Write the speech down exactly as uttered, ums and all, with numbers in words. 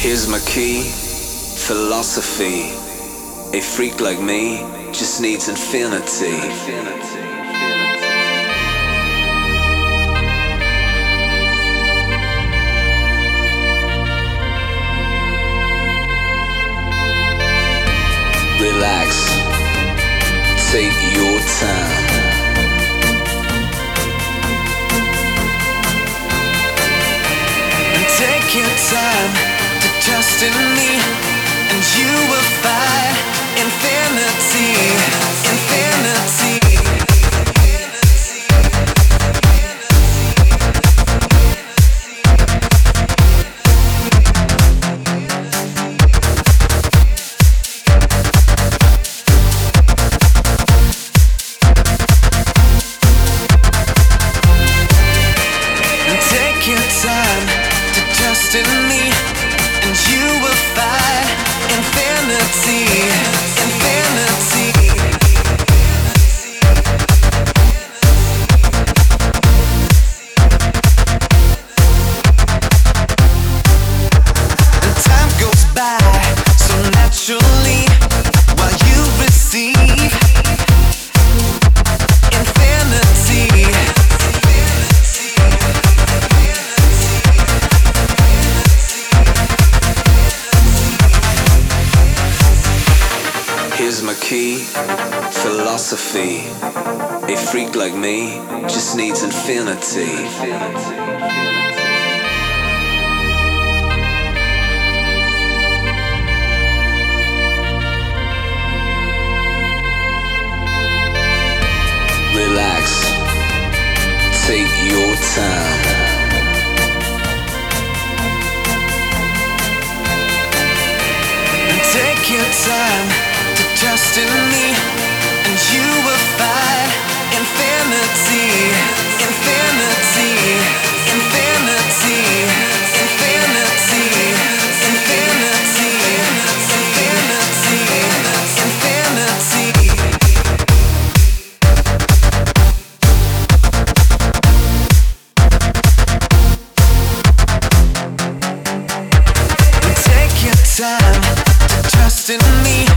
Here's my key, philosophy. A freak like me just needs infinity. Relax, take your time. And take your time to trust in me, and you will find infinity, infinity. Take your time to trust in me, and you will find infinity, infinity. And time goes by so naturally while you receive infinity. Here's my key, philosophy. A freak like me just needs infinity. Relax, take your time. Take your time to trust in me, and you will find infinity, infinity, infinity, infinity, infinity, infinity, infinity. Take your time to trust in me,